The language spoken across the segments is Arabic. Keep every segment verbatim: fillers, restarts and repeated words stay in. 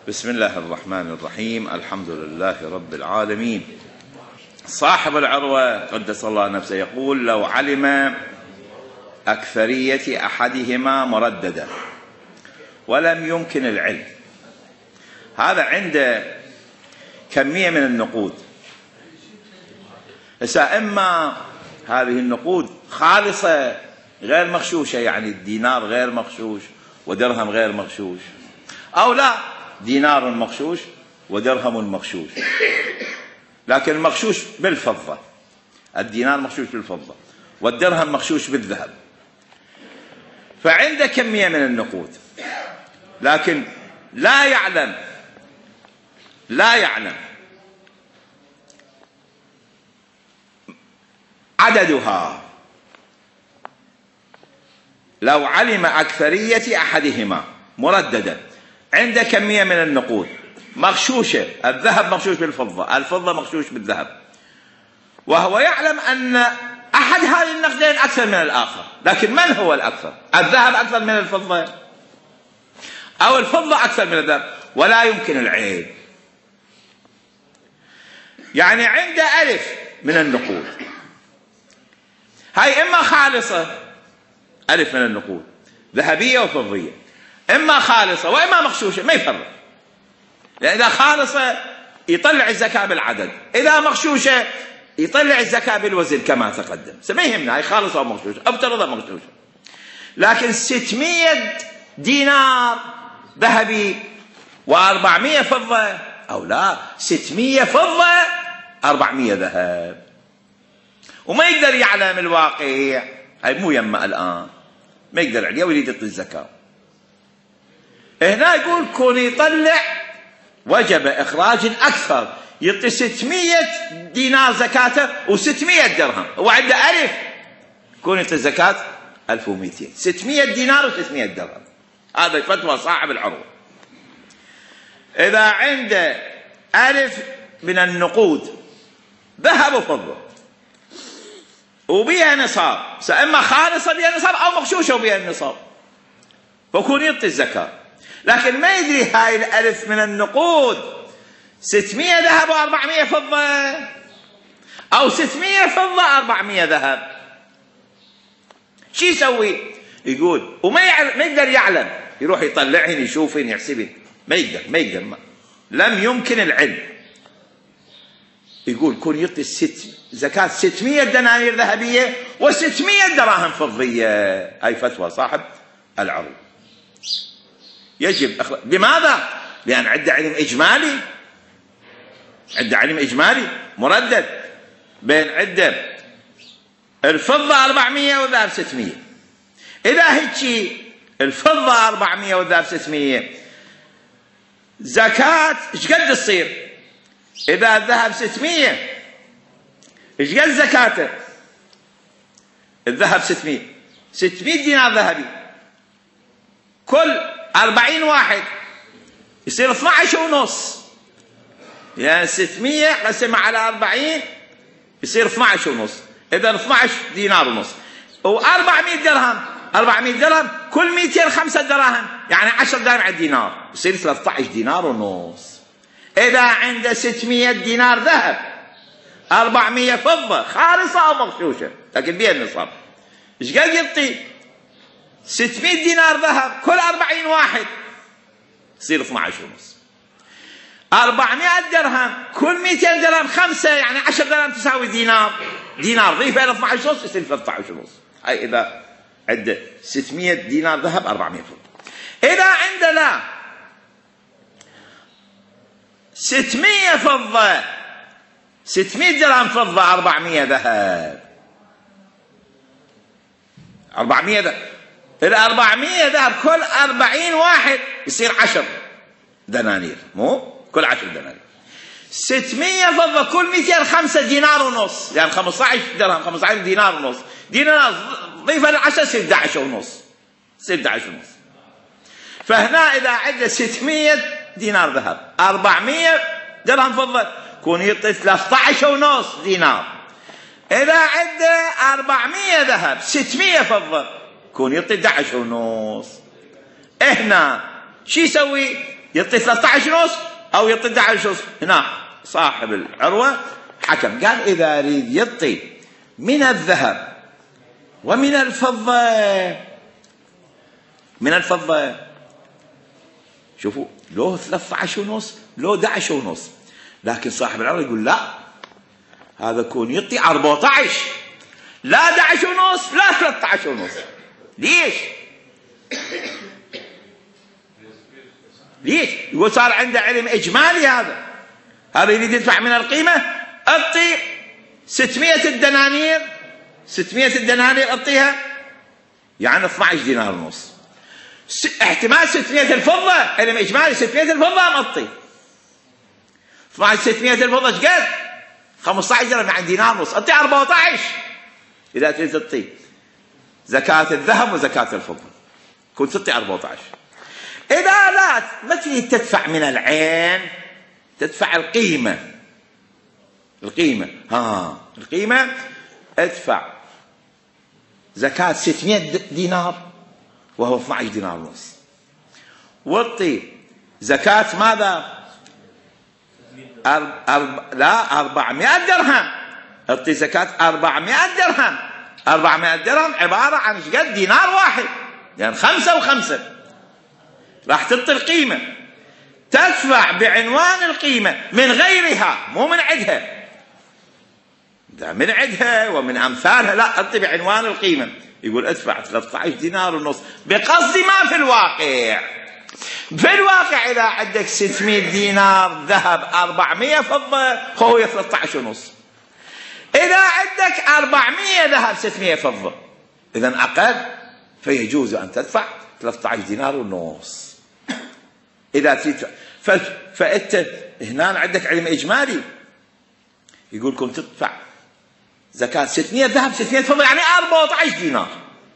بسم الله الرحمن الرحيم. الحمد لله رب العالمين. صاحب العروة قدس الله نفسه يقول: لو علم أكثرية أحدهما مرددا ولم يمكن العلم. هذا عنده كمية من النقود. هسه إما هذه النقود خالصة غير مغشوشة، يعني الدينار غير مغشوش ودرهم غير مغشوش، أو لا، دينار مغشوش ودرهم مغشوش، لكن المغشوش بالفضة، الدينار مغشوش بالفضة والدرهم مغشوش بالذهب. فعنده كمية من النقود، لكن لا يعلم لا يعلم عددها. لو علم أكثرية أحدهما مرددا، عنده كمية من النقود مغشوشة، الذهب مغشوش بالفضة، الفضة مغشوش بالذهب، وهو يعلم أن أحد هذه النقدين أكثر من الآخر، لكن من هو الأكثر؟ الذهب أكثر من الفضة أو الفضة أكثر من الذهب؟ ولا يمكن العيب. يعني عنده ألف من النقود، هاي إما خالصة، ألف من النقود ذهبية وفضية، إما خالصة وإما مغشوشة، ما يفرق. لأن إذا خالصة يطلع الزكاة بالعدد، إذا مغشوشة يطلع الزكاة بالوزن كما تقدم. ما يهمنا هاي خالصة أو مغشوشة، افترضها مغشوشة. لكن ستمية دينار ذهبي وأربعمية فضة، أو لا، ستمية فضة أربعمية ذهب، وما يقدر يعلم الواقع. هاي مو يما الآن، ما يقدر عليه ويريد يعطي الزكاة. هنا يقول كون يطلع وجب إخراج أكثر، يعطي ستمية دينار زكاته وستمية درهم، هو عنده ألف، كون يعطي زكاة ألف ومئتين، ستمية دينار وستمية درهم. هذا فتوى صاحب العروة. إذا عنده ألف من النقود ذهب وفضة وبيها نصاب، إما خالصة بيها نصاب أو مغشوشة وبيها النصاب، فكون يعطي الزكاة. لكن ما يدري هاي الألف من النقود ستمية ذهب وأربعمية فضة أو ستمية فضة أربعمية ذهب، شو يسوي؟ يقول وما يعلم، ما يقدر يعلم، يروح يطلعهن يشوفهن يحسبهن، ما يقدر ما يقدر ما. لم يمكن العلم. يقول كون يعطي الست زكاة ستمية دنانير ذهبية وستمية دراهم فضية. هاي فتوى صاحب العروض. يجب أخلاق. لماذا؟ لأن عنده علم إجمالي، عنده علم إجمالي مردد بين عنده الفضة أربعمية والذهب ستمية. إذا هيك الفضة أربعمية والذهب ستمية، زكاة إيش قد تصير؟ إذا الذهب ستمية إيش قد زكاته؟ الذهب ستمية، ستمية دينار ذهبي، كل أربعين واحد يصير اثني عشر ونص، يعني ستمية قسمة على أربعين يصير اثني عشر ونص، إذا اثني عشر دينار ونص، وأربعمية درهم، أربعمية درهم كل مئتين وخمسة دراهم، يعني عشر دراهم على الدينار يصير ثلاثة عشر دينار ونص. إذا عنده ستمية دينار ذهب، أربعمية فضة خالصة أو مغشوشة لكن بيها النصاب، إيش قد يعطي؟ ستمية دينار ذهب كل أربعين واحد يصير اثني عشر ونص. أربعمية درهم كل مئتين درهم خمسة، يعني عشر درهم تساوي دينار، دينار ضيفها إلى اثني عشر ونص يصير ثلاثة عشر ونص. هاي إذا عنده ستمية دينار ذهب أربعمية فضة. إذا عنده لا ستمية فضة، ستمية درهم فضة أربعمية ذهب، أربعمية ذهب، الأربعمية ذهب كل أربعين واحد يصير عشر دنانير، مو كل عشر دنانير. ستمية فضة كل مئتين خمسة دينار ونص، يعني خمسة عشر درهم، خمسة عشر دينار ونص، دينار ضيفة العشر يصير أحد عشر ونص، يصير أحد عشر ونص. فهنا إذا عنده ستمية دينار ذهب، أربعمية درهم فضة، كون يعطي ثلاثة عشر ونص دينار. إذا عنده أربعمية ذهب، ستمية فضة، كون يعطي أحد عشر ونص. هنا شو يسوي؟ يعطي ثلاثة عشر ونص أو يعطي أحد عشر ونص. هنا صاحب العروة حكم قال إذا يريد يعطي من الذهب ومن الفضة، من الفضة شوفوا لو ثلاثة عشر ونص لو أحد عشر ونص، لكن صاحب العروة يقول لا، هذا يكون يعطي أربعة عشر، لا أحد عشر ونص لا ثلاثة عشر ونص. ليش؟ ليش؟ يقول صار عنده علم إجمالي، هذا هذا يريد يدفع من القيمة. أعطي ستمائة الدنانير، ستمائة الدنانير أعطيها يعني اثني عشر دينار ونص. احتمال ستمائة الفضة، علم إجمالي ستمائة الفضة أعطي اثني عشر، ستمائة الفضة ايش قد؟ خمسة عشر درهم عن دينار ونص، أعطي أربعة عشر. إذا تريد تعطي زكاة الذهب وزكاة الفضة كنت تعطي أربعة عشر. إذا لا ما تريد تدفع من العين، تدفع القيمة، القيمة ها القيمة ادفع زكاة ستمائة دينار وهو اثني عشر دينار ونص، واعطي زكاة ماذا؟ أرب... أرب... لا أربعمائة درهم، اعطي زكاة أربعمائة درهم. أربعمائة درهم عبارة عن ايش قد؟ دينار واحد، يعني خمسة وخمسة. راح تعطي القيمة، تدفع بعنوان القيمة من غيرها مو من عدها، ده من عدها ومن أمثالها، لا أعطي بعنوان القيمة. يقول ادفع ثلاثة عشر دينار ونص بقصد ما في الواقع. في الواقع إذا عندك ستمائة دينار ذهب أربعمائة فضة هو ثلاثة عشر ونص. إذا عندك أربعمائة ذهب ستمائة فضة إذن أقل، فيجوز أن تدفع ثلاثة عشر دينار ونص. إذا تدفع فأنت هنا عندك علم إجمالي يقول كنت تدفع زكاة ستمائة ذهب ستمائة فضة يعني أربعة عشر دينار.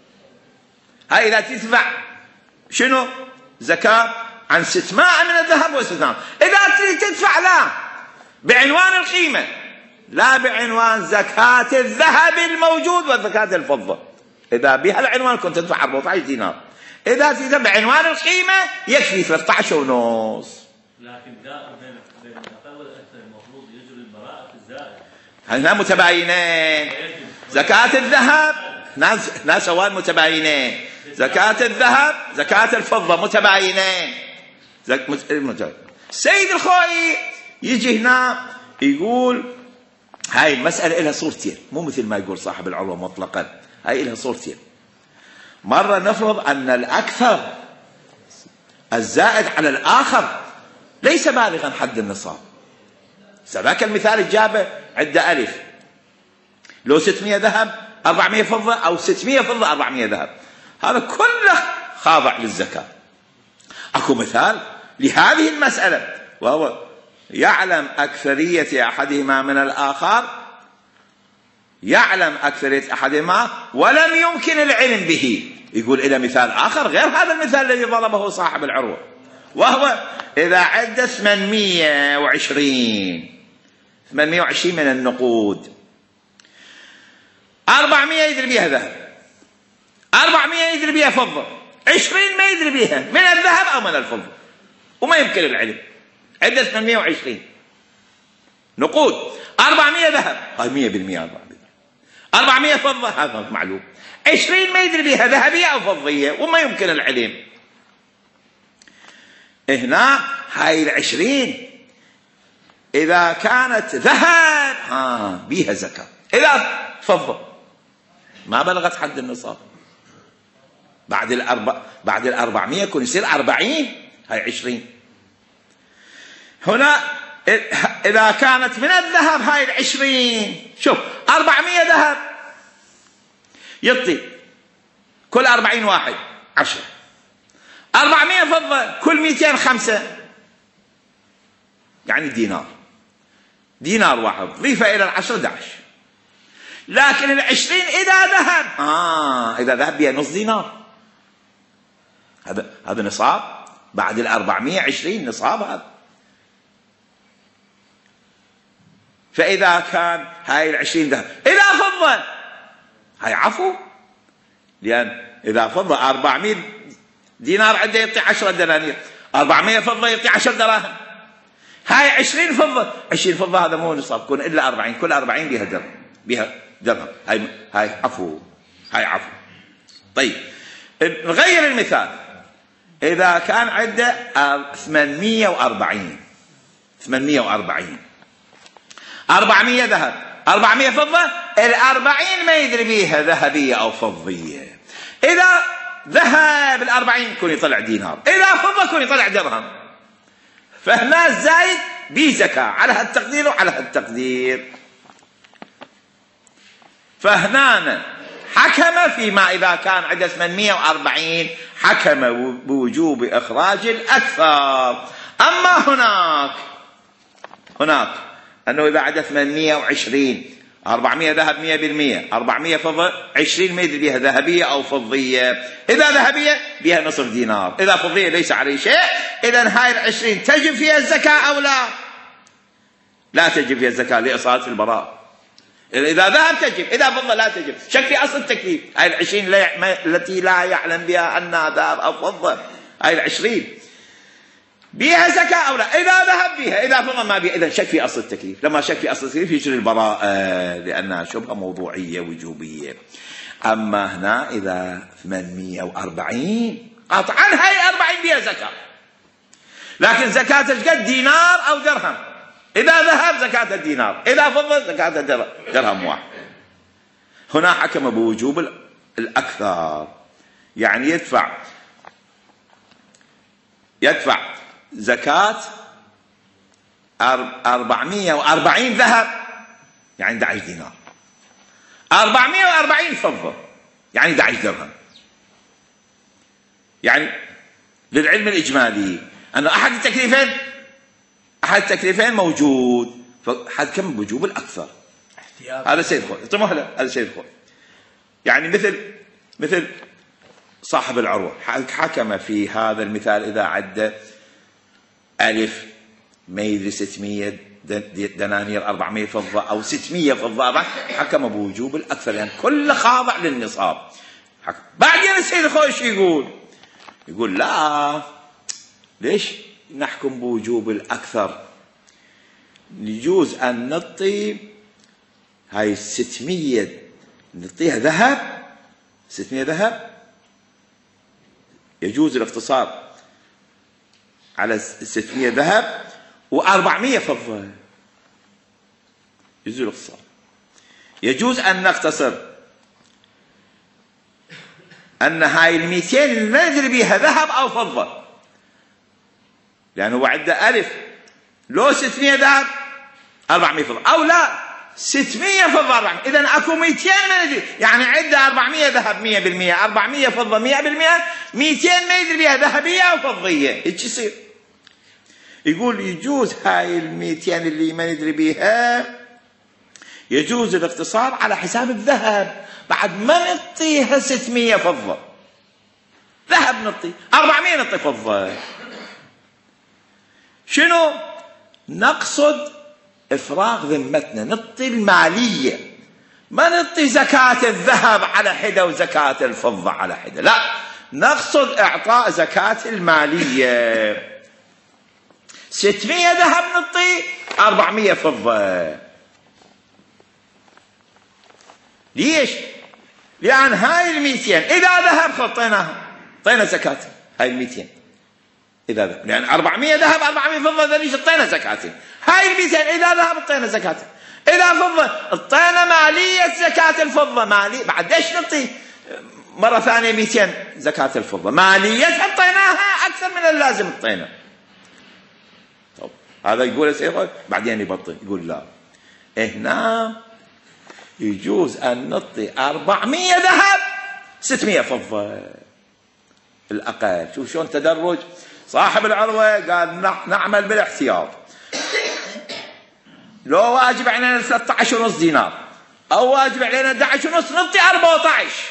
هاي إذا تدفع شنو؟ زكاة عن ستمائة من الذهب والستمائة. إذا تريد تدفع لا بعنوان القيمة، لا بعنوان زكاة الذهب الموجود وزكاة الفضة، إذا بها العنوان كنت تدفع أربعة عشر دينار. إذا تدفع بعنوان القيمة يكفي ثلاثة عشر ونص. لكن دائما بين الأقل والأكثر المفروض يجري البراءة في الزائد. هنا متباينين. زكاة الذهب ناس ناس سواد متباينين، زكاة الذهب زكاة الفضة متباينين. زك... مت... سيد الخوئي يجي هنا يقول هاي المسألة لها صورتين، مو مثل ما يقول صاحب العروة مطلقا، هاي لها صورتين. مرة نفرض أن الأكثر الزائد على الآخر ليس بالغا حد النصاب. ذاك المثال الجابه عدة ألف، لو ستمائة ذهب أربعمائة فضة أو ستمائة فضة أربعمائة ذهب، هذا كله خاضع للزكاة. أكو مثال لهذه المسألة وهو يعلم أكثرية أحدهما من الآخر، يعلم أكثرية أحدهما ولم يمكن العلم به. يقول إلى مثال آخر غير هذا المثال الذي ضربه صاحب العروة، وهو إذا عد ثمانمائة وعشرين ثمانمائة وعشرين من النقود، أربعمائة يدري بها ذهب، أربعمائة يدري بها فضة، عشرين ما يدري بها من الذهب أو من الفضة وما يمكن العلم. عد ثمانمائة وعشرين نقود، أربعمائة ذهب، هاي مئة بالمئة أربعمائة، أربعمائة فضة هذا معلوم، عشرين ما يدري بها ذهبية أو فضية وما يمكن العلم. هنا هاي العشرين إذا كانت ذهب ها بيها زكاة، إذا فضة ما بلغت حد النصاب بعد الأربع بعد الأربعمائة يكون يصير أربعين، هاي عشرين. هنا إذا كانت من الذهب هاي العشرين، شوف أربعمائة ذهب يعطي كل أربعين واحد عشرة، أربعمائة فضة كل مئتين خمسة، يعني دينار، دينار واحد ضيفة إلى العشرة داعش. لكن العشرين إذا ذهب آه إذا ذهب بها نص دينار، هذا هذا نصاب بعد الأربعمائة عشرين نصاب هذا. فإذا كان هاي العشرين ذهب إذا فضة هاي عفو، لأن إذا فضة أربعمائة دينار عنده يعطي عشرة دنانير، أربعمية فضة يعطي عشر دراهم. هاي عشرين فضة، عشرين فضة هذا مو نصاب، كون إلا أربعين، كل أربعين بها درهم، بها درهم. هاي هاي عفو، هاي عفو. طيب نغير المثال. إذا كان عنده ثمانمية وأربعين، ثمانمية وأربعين، أربعمية ذهب، أربعمية فضة، الأربعين ما يدري بيها ذهبية أو فضية. إذا ذهب الأربعين كون يطلع دينار، إذا فضة كون يطلع درهم. فهنا الزايد بيه زكاة على هالتقدير وعلى هالتقدير. فهنا حكم فيما إذا كان عنده ثمانمية وأربعين حكم بوجوب إخراج الأكثر. أما هناك هناك أنه إذا عنده ثمانمية وعشرين، أربعمية ذهب مية بالمية، أربعمية فضة، عشرين ما يدري بها ذهبية أو فضية. إذا ذهبية بها نصف دينار، إذا فضية ليس عليه شيء. إذا هاي العشرين تجب فيها الزكاة أو لا؟ لا تجب فيها الزكاة لإصالة البراء. إذا ذهب تجب، إذا فضة لا تجب. شك في أصل التكليف. هاي العشرين التي لا يعلم بها أنها ذهب أو فضة، هاي العشرين بيها زكاة أو لا؟ إذا ذهب بيها، إذا فضة ما بيها. إذا شك في أصل التكليف. لما شك في أصل التكليف يجري البراءة لأنها شبهة موضوعية وجوبية. أما هنا إذا ثمانمية وأربعين قطعا هاي أربعين بيها زكاة، لكن زكاة قد دينار أو درهم. إذا ذهب زكاة الدينار، إذا فضة زكاة درهم واحد. هنا حكم بوجوب الأكثر، يعني يدفع يدفع زكاة أربعمية وأربعين ذهب يعني أحد عشر دينار، أربعمية وأربعين فضة يعني أحد عشر درهم. يعني للعلم الإجمالي أن أحد التكليفين أحد التكليفين موجود، فحكم بوجوب الأكثر. هذا سيد خو يعطي مهلة، هذا سيد خو يعني مثل مثل صاحب العروة حكم في هذا المثال إذا عد ألف ما يدري ستمية دنانير، أربعمية فضة أو ستمية فضة، حكم بوجوب الأكثر يعني كل خاضع للنصاب. بعدين السيد خوش يقول يقول لا، ليش نحكم بوجوب الأكثر؟ يجوز أن نعطي هاي ستمية نعطيها ذهب، ستمية ذهب يجوز الاقتصار على ستمية ذهب وأربعمية فضة، يجوز الاقتصار. يجوز أن نقتصر أن هاي المئتين ما ندري بيها ذهب أو فضة، لأنه هو عنده ألف لو ستمية ذهب أربعمية فضة، أو لا ستمية فضة أربعمية. إذن أكو مئتين ما ندري، يعني عنده أربعمية ذهب مية بالمية، أربعمية فضة مية بالمية، مئتين ما يدري بها ذهبية أو فضية. هيك يصير. يقول يجوز هاي المئتين اللي ما ندري بها يجوز الاقتصار على حساب الذهب، بعد ما نعطيها ستمية فضة ذهب نعطي، أربعمية نعطي فضة. شنو نقصد؟ إفراغ ذمتنا، نعطي المالية، ما نعطي زكاة الذهب على حدة وزكاة الفضة على حدة، لا، نقصد إعطاء زكاة المالية. ستمية ذهب نعطي، أربعمية فضة. ليش؟ لأن هاي المئتين إذا ذهب خطيناها، طينا زكاة هاي المئتين إذا ذهب، لأن أربعمية ذهب أربعمية فضة ذلك اطينا زكاتين. هاي المئتين إذا ذهب اطينا زكاتين، إذا فضة اطينا مالية زكاة الفضة. مالية بعد ليش نعطي مرة ثانية مئتين زكاة الفضة؟ مالية اطيناها أكثر من اللازم اطينا. طب هذا يقول سيقول بعدين يبطل يقول لا، هنا يجوز أن نعطي أربعمية ذهب ستمية فضة الأقل. شوف شلون تدرج. صاحب العروة قال نعمل بالاحتياط، لو واجب علينا ثلاثة عشر ونص دينار أو واجب علينا أحد عشر ونص نعطي أربعة عشر.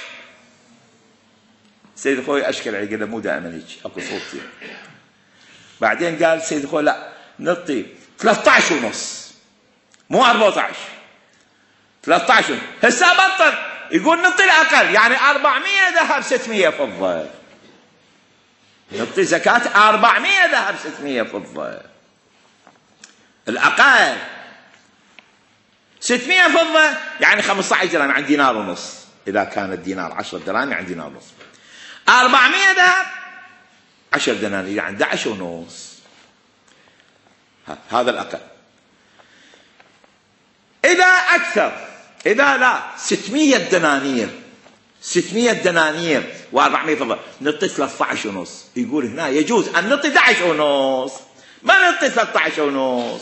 سيد خوي أشكل علي قال مو دائما هيك أكو صوتي. بعدين قال سيد خوي لا نعطي ثلاثة عشر ونص مو أربعة عشر، ثلاثة عشر. هسه بطل يقول نعطي الأقل، يعني أربعمية ذهب ستمية فضة. نعطي زكاة أربعمية ذهب ستمية فضة. الأقل ستمية فضة يعني خمسة عشر درهم عن دينار ونص، إذا كان الدينار عشرة دراهم عن دينار ونص. أربعمية ذهب عشر دنانير يعني أحد عشر ونص، هذا الأقل. إذا أكثر، إذا لا ستمية دنانير، ستمية دنانير وأربعمية فضة، نعطي ثلاثة عشر ونص. يقول هنا يجوز أن نعطي أحد عشر ونص، ما نعطي ثلاثة عشر ونص.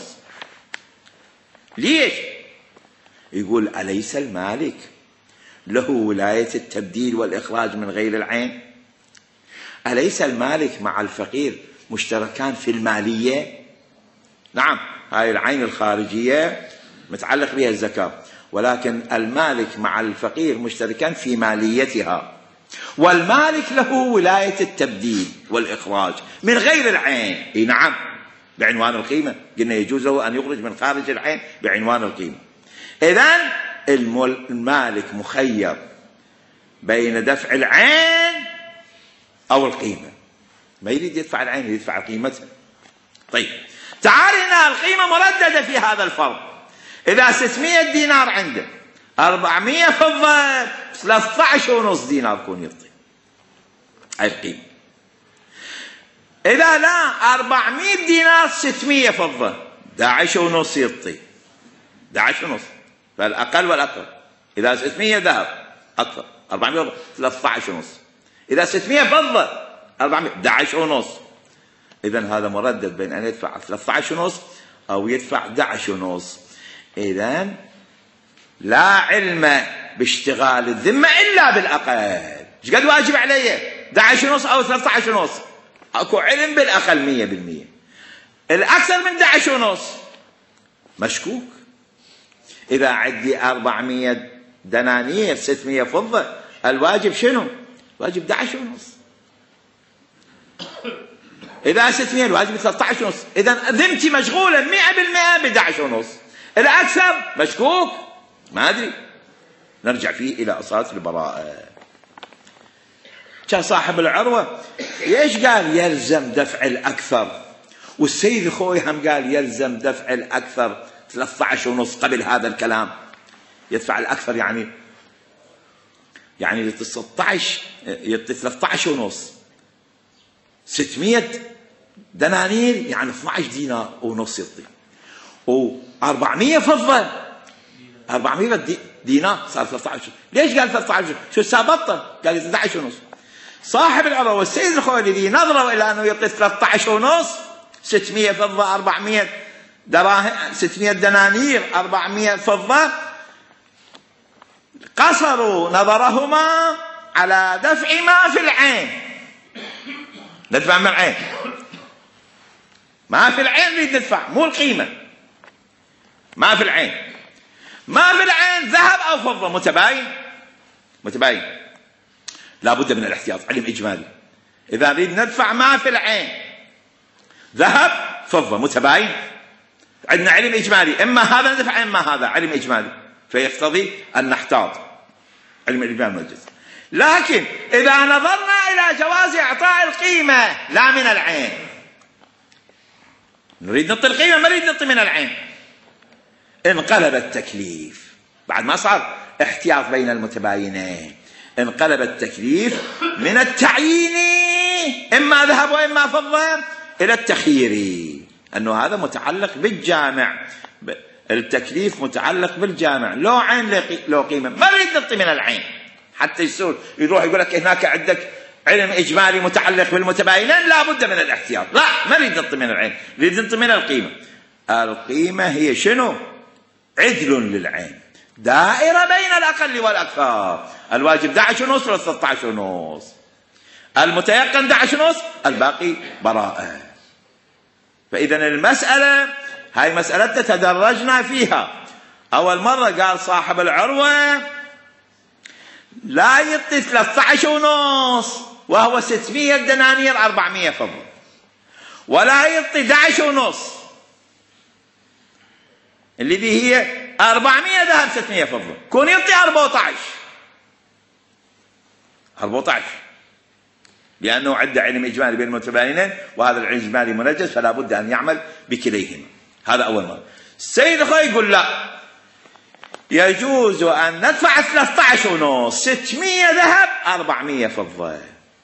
ليش؟ يقول أليس المالك له ولاية التبديل والإخراج من غير العين؟ أليس المالك مع الفقير مشتركان في المالية؟ نعم، هاي العين الخارجية متعلق بها الزكاة، ولكن المالك مع الفقير مشتركان في ماليتها، والمالك له ولاية التبديل والإخراج من غير العين. إيه نعم، بعنوان القيمة. قلنا يجوز له أن يخرج من خارج العين بعنوان القيمة. إذن المالك مخير بين دفع العين أو القيمة، ما يريد يدفع العين، يريد يدفع قيمتها. طيب تعال هنا، القيمة مرددة في هذا الفرض. إذا ستمية دينار عنده، أربعمية فضة، ثلاثة عشر ونص دينار كون يعطي، هاي القيمة. إذا لا أربعمية دينار ستمية فضة، أحد عشر ونص يعطي، أحد عشر ونص، فالأقل والأكثر. إذا ستمية ذهب أكثر، أربعمية فضة، ثلاثة عشر ونص. إذا ستمية فضة أربعمية، أحد عشر ونص. إذن هذا مردد بين أن يدفع ثلاثة عشر ونص أو يدفع أحد عشر ونص. إذن لا علم باشتغال الذمة إلا بالأقل. ايش قد واجب علي؟ أحد عشر ونص أو ثلاثة عشر ونص؟ أكو علم بالأقل مية بالمية. الأكثر من أحد عشر ونص مشكوك. إذا عندي أربعمية دنانير ستمية فضة، الواجب شنو؟ واجب أحد عشر ونص. إذا ستمية الواجب ثلاثة عشر ونص. إذا ذمتي مشغولة مئة بالمئة ب أحد عشر ونص. الأكثر مشكوك، ما أدري، نرجع فيه إلى أصالة البراءة. كان صاحب العروة ليش قال يلزم دفع الأكثر، والسيد الخوي هم قال يلزم دفع الأكثر ثلاثة عشر ونص قبل هذا الكلام؟ يدفع الأكثر يعني يعني يعطي ستة عشر، يعطي ثلاثة عشر ونص. ستمية دنانير يعني اثني عشر دينار ونص يعطي، وأربعمية فضة، أربعمية دينار صار ثلاثة عشر. ليش قال ثلاثة عشر؟ شو سابطه؟ قال أحد عشر ونص. صاحب العروة والسيد الخويلدي نظروا إلى أنه يعطي ثلاثة عشر ونص، ستمية فضة، أربعمية دراهم، ستمية دنانير، أربعمية فضة، قصروا نظرهما على دفع ما في العين. ندفع من العين، ما في العين نريد ندفع، مو القيمة، ما في العين. ما في العين ذهب أو فضة، متباين متباين، لا بد من الاحتياط، علم إجمالي. إذا نريد ندفع ما في العين، ذهب فضة متباين، عندنا علم إجمالي، إما هذا ندفع إما هذا، علم إجمالي، فيقتضي أن نحتاط، علم الإجمالي موجود. لكن إذا نظرنا إلى جواز إعطاء القيمة لا من العين، نريد نعطي القيمة ما نريد نعطي من العين، انقلب التكليف بعد ما صار احتياط بين المتباينين، انقلب التكليف من التعيين إما ذهب وإما فضة إلى التخيير، أنه هذا متعلق بالجامع، التكليف متعلق بالجامع، لو عين لو قيمة ما نريد نعطي من العين. حتى يصير يروح يقول لك هناك عندك علم إجمالي متعلق بالمتباينين، لا بد من الاحتياط، لا ما نريد نعطي من العين، نريد نعطي من القيمة. القيمة هي شنو؟ عدل للعين، دائرة بين الأقل والأكثر، الواجب أحد عشر ونص ولا ثلاثة عشر ونص، المتيقن أحد عشر ونص، الباقي براءة. فإذا المسألة هاي مسألة تدرجنا فيها. أول مرة قال صاحب العروة لا يعطي ثلاثة عشر ونص وهو ستمية دنانير أربعمية فضة، ولا يعطي أحد عشر ونص الذي هي أربعمية ذهب ستمية فضة، كون يعطي أربعة عشر أربعة عشر لأنه عنده علم إجمالي بين المتباينين، وهذا العلم الإجمالي منجز، فلا بد أن يعمل بكليهما. هذا أول مرة. السيد الخوي يقول لا، يجوز أن ندفع ثلاثة عشر ونص، ستمية ذهب أربعمية فضة.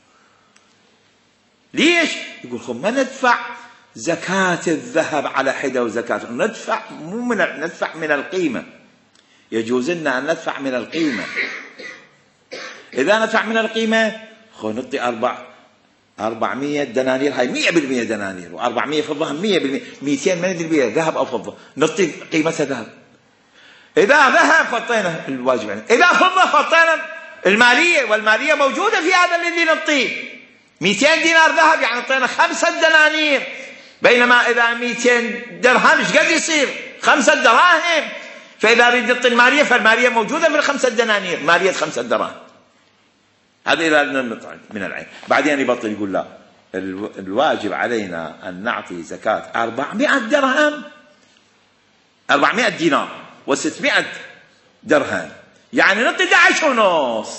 ليش؟ يقول خب ما ندفع زكاة الذهب على حدة وزكاة، ندفع مو من ندفع من القيمة. يجوز لنا أن ندفع من القيمة. إذا ندفع من القيمة خو نعطي أربع أربعمية دنانير، هاي مية بالمية دنانير، وأربعمية فضة مية بالمية، ميتين من بالمية ذهب أو فضة، نعطي قيمتها ذهب. إذا ذهب خطينا الواجب علينا، إذا فضة خطينا المالية، والمالية موجودة في هذا الذي نعطيه. مئتين دينار ذهب يعني نعطينا خمسة دنانير، بينما إذا مئتين درهم إيش قد يصير؟ خمسة دراهم. فإذا أريد نعطي المالية فالمالية موجودة في الخمسة دنانير، مالية خمسة دراهم. هذا إذا نطعم من العين. بعدين يبطل يقول لا، الواجب علينا أن نعطي زكاة أربعمائة درهم، أربعمائة دينار وستمائة درهم، يعني نعطي أحد عشر ونص.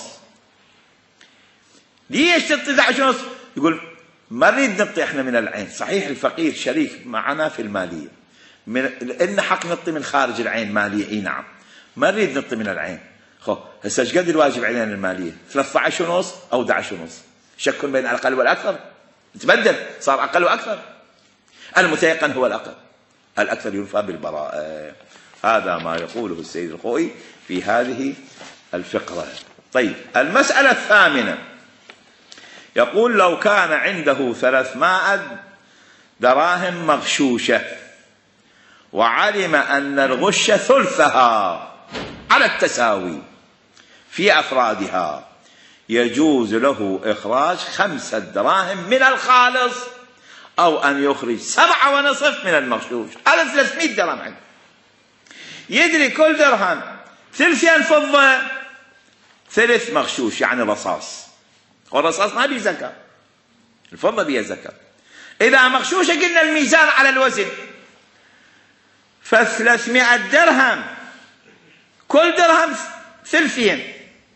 ليش تعطي أحد عشر ونص؟ يقول ما نريد نعطي احنا من العين. صحيح الفقير شريك معنا في المالية، من إن حق نعطي من خارج العين مالية، اي نعم، ما نريد نعطي من العين. خو هسه ايش قد الواجب علينا المالية؟ ثلاثة عشر ونص او أحد عشر ونص، شك بين الاقل والاكثر، تبدل صار اقل واكثر. المتيقن هو الاقل، الاكثر ينفى بالبراءة. هذا ما يقوله السيد الخوئي في هذه الفقرة. طيب المسألة الثامنة، يقول لو كان عنده ثلاثمائة دراهم مغشوشة وعلم أن الغش ثلثها على التساوي في أفرادها، يجوز له إخراج خمسة دراهم من الخالص أو أن يخرج سبعة ونصف من المغشوش. هذا ثلاثمائة درهم عنده، يدري كل درهم ثلثين فضة ثلث مغشوش يعني رصاص، والرصاص ما بيه زكاة، الفضة بيه زكاة. إذا مغشوشة قلنا الميزان على الوزن، فثلاثمائة درهم كل درهم ثلثين،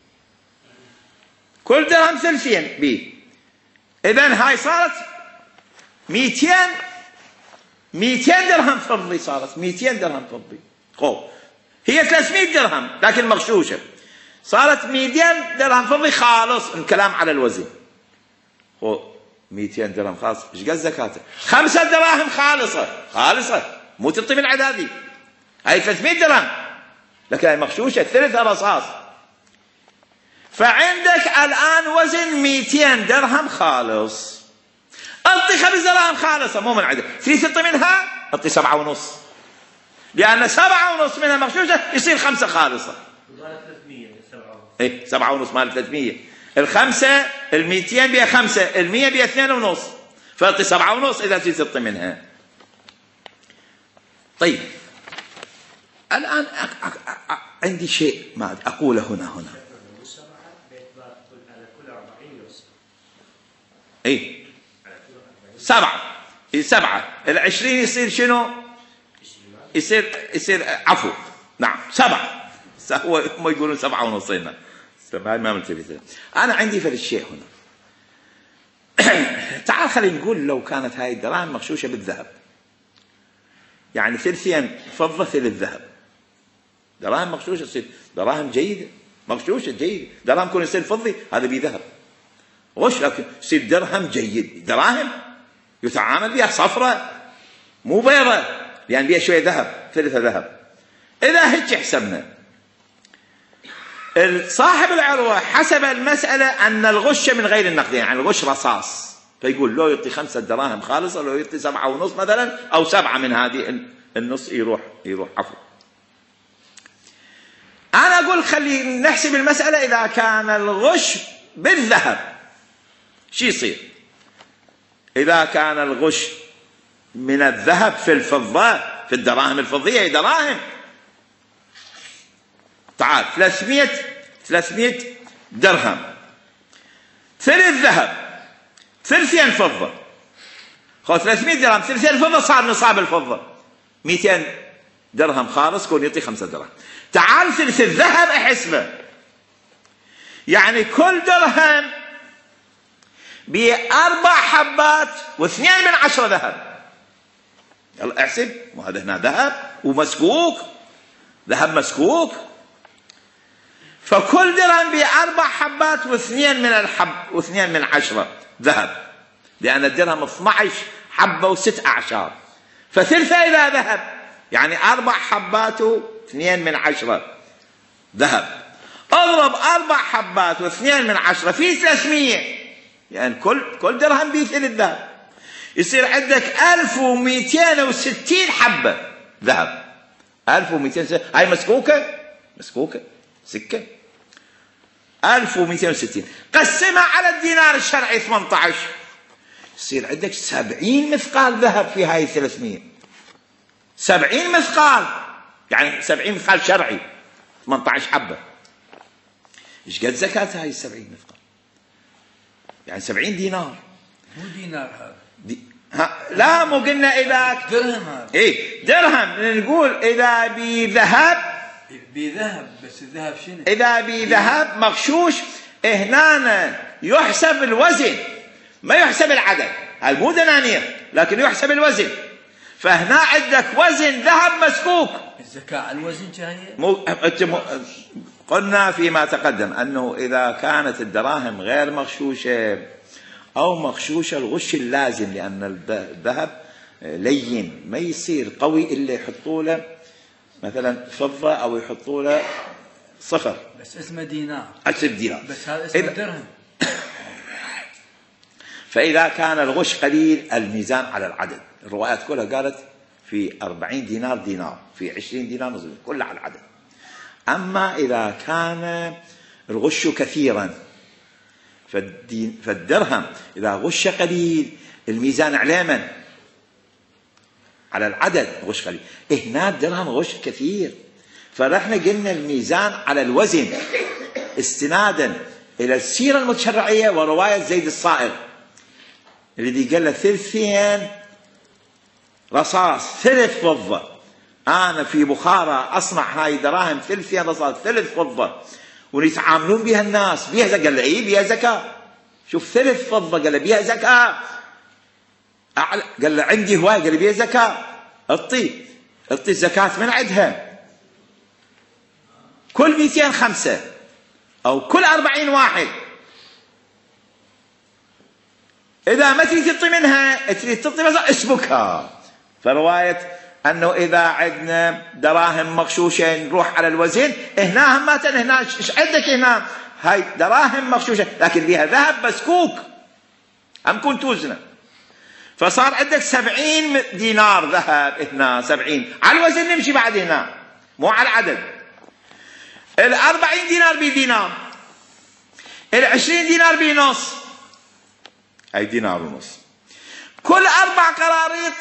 كل درهم ثلثين بيه. إذن هاي صارت مئتين مئتين درهم فضي، صارت مئتين درهم فضي. خو هي ثلاثمائة درهم لكن مغشوشة، صارت مئتين درهم فضي خالص، الكلام على الوزن. خو مئتين درهم خالص، ايش قد زكاته؟ خمسة دراهم خالصة، خالصة مو تعطي من العدادي. هاي ثلاثمائة درهم لكن هاي مغشوشة ثلثها رصاص. فعندك الآن وزن مئتين درهم خالص، أعطي خمس دراهم خالصة مو من عدد، تريد تعطي منها أعطي سبعة ونص، لأن سبعة ونص منها مغشوشة يصير خمسة خالصة. ايه سبعة ونص مال ثلاثمية، الخمسة المئتين بها خمسة، المية بها اثنين ونص، فأعطي سبعة ونص إذا تريد تعطي منها. طيب الآن عندي شيء ما أقوله هنا هنا ايه سبعة سبعة العشرين يصير شنو؟ يصير يصير عفو نعم سبعة، هو هم يقولون سبعة ونص هنا، ما ملتفت. أنا عندي فرق شيء هنا. تعال خلينا نقول لو كانت هاي الدراهم مغشوشة بالذهب، يعني ثلثين فضة ثلث ذهب، دراهم مغشوشة تصير دراهم جيدة مغشوشة جيدة، دراهم كون يصير فضي هذا بذهب غش، لكن يصير درهم جيد، دراهم يتعامل بها صفرة مو بيضة، لأن بها شوية ذهب ثلثة ذهب. إذا هيك حسبنا صاحب العروة حسب المسألة أن الغش من غير النقدين، يعني الغش رصاص، فيقول لو يعطي خمسة دراهم خالصة، لو يعطي سبعة ونص مثلا أو سبعة من هذه النص يروح يروح عفو. أنا أقول خلي نحسب المسألة إذا كان الغش بالذهب شو يصير؟ إذا كان الغش من الذهب في الفضة في الدراهم الفضية هي دراهم، تعال ثلاثمائة ثلاثمائة درهم ثلث ذهب ثلثين فضة، خو ثلاثمائة درهم ثلثين فضة صار نصاب الفضة مئتين درهم خالص كون يعطي خمسة درهم. تعال ثلث الذهب احسبه، يعني كل درهم بأربع حبات واثنين من عشرة ذهب. يلا احسب، وهذا هنا ذهب ومسكوك، ذهب مسكوك، فكل درهم بأربع حبات واثنين من الحب واثنين من عشرة ذهب، لأن الدرهم اثني عشر حبة وست أعشار، فثلثة إذا ذهب، يعني أربع حبات واثنين من عشرة ذهب. اضرب أربع حبات واثنين من عشرة في ثلاثمية، يعني كل كل درهم به ثلث ذهب، يصير عندك ألف ومئتين وستين حبة ذهب. ألف ومئتين وستين هاي مسكوكة مسكوكة سكة. ألف ومئتين وستين قسمها على الدينار الشرعي ثمانية عشر، يصير عندك سبعين مثقال ذهب في هاي ثلاثمية. سبعين مثقال، يعني سبعين مثقال شرعي ثمانية عشر حبة. ايش قد زكاة هاي السبعين مثقال؟ يعني سبعين دينار. مو دينار هذا دي... ها لا مو قلنا إذا درهم هذا. إيه درهم، نقول إذا بذهب بذهب، بس الذهب شنو؟ إذا بذهب مغشوش هنا يحسب الوزن ما يحسب العدد، هاي مو دنانير لكن يحسب الوزن، فهنا عندك وزن ذهب مسكوك. الزكاة على الوزن جاية؟ مو... قلنا فيما تقدم أنه إذا كانت الدراهم غير مغشوشة أو مغشوشة الغش اللازم، لأن الذهب لين ما يصير قوي إلا يحطوا له مثلا فضة أو يحطوا له صفر، بس اسمه دينار. اسم دينار، بس هذا اسمه إذا... درهم. فإذا كان الغش قليل الميزان على العدد. الروايات كلها قالت في أربعين دينار دينار، في عشرين دينار نصف، كلها على العدد. أما إذا كان الغش كثيرا فالدرهم إذا غش قليل الميزان على من؟ على العدد، غش قليل. هنا الدرهم غش كثير، فنحن قلنا الميزان على الوزن استنادا إلى السيرة المتشرعية ورواية زيد الصائغ الذي قال له ثلثين رصاص ثلث فضة، أنا في بخارى أصنع هاي دراهم ثلثين رصاص ثلث فضة ويتعاملون بها الناس بها زكاة. قال له إيه بها زكاة، شوف ثلث فضة قال له بها زكاة. قال له عندي هواي قال له بها زكاة، اعطي اعطي الزكاة من عندها، كل مئتين خمسة أو كل أربعين واحد. إذا ما تريد تعطي منها تريد تعطي بس اسبكها. فرواية أنه إذا عندنا دراهم مغشوشة نروح على الوزن، هنا هم ما هنا إيش عندك هنا؟ هاي دراهم مغشوشة لكن بها ذهب مسكوك هم كنت توزنه، فصار عندك سبعين دينار ذهب هنا، سبعين على الوزن نمشي بعد هنا مو على العدد. الأربعين دينار بدينار، العشرين دينار بنص، أي دينار ونص. كل أربع قراريط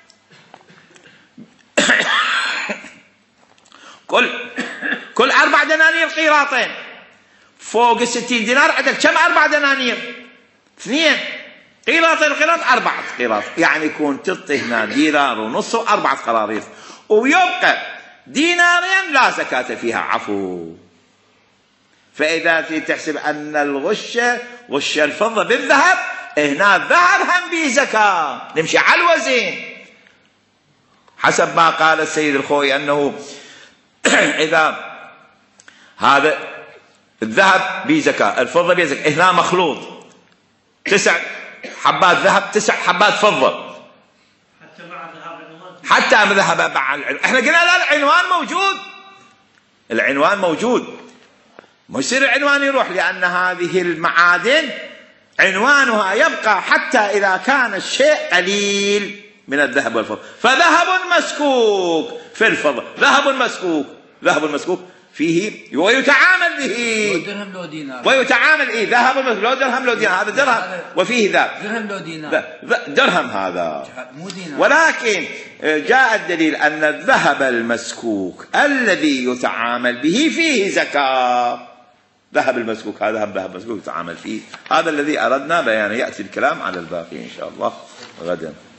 كل كل أربع دنانير قيراطين، فوق الستين دينار عندك كم أربع دنانير؟ اثنين قيراطين، قيراط أربعة قيراط، يعني يكون تعطي هنا دينار ونص وأربعة قراريط، ويبقى دينارين لا زكاة فيها عفو. فإذا تحسب أن الغش غش الفضة بالذهب، هنا الذهب هم به زكاة، نمشي على الوزن حسب ما قال السيد الخوي أنه إذا هذا الذهب به زكاة الفضة به زكاة، هنا مخلوط تسع حبات ذهب تسع حبات فضة حتى مع ذهب العنوان، حتى مع ذهب مع العنوان. احنا قلنا لا العنوان موجود، العنوان موجود، ما يصير العنوان يروح، لأن هذه المعادن عنوانها يبقى حتى إذا كان الشيء قليل من الذهب والفضة. فذهب مسكوك في الفضة، ذهب مسكوك، ذهب مسكوك فيه ويتعامل به درهم لو دينار، ويتعامل إيه ذهب لو درهم لو دينار، هذا درهم وفيه ذهب درهم لو دينار، درهم هذا مو دينار. ولكن جاء الدليل أن الذهب المسكوك الذي يتعامل به فيه زكاة، ذهب المسكوك هذا هم ذهب مسكوك يتعامل فيه. هذا الذي أردنا بيانه، يأتي الكلام على الباقي إن شاء الله غدا.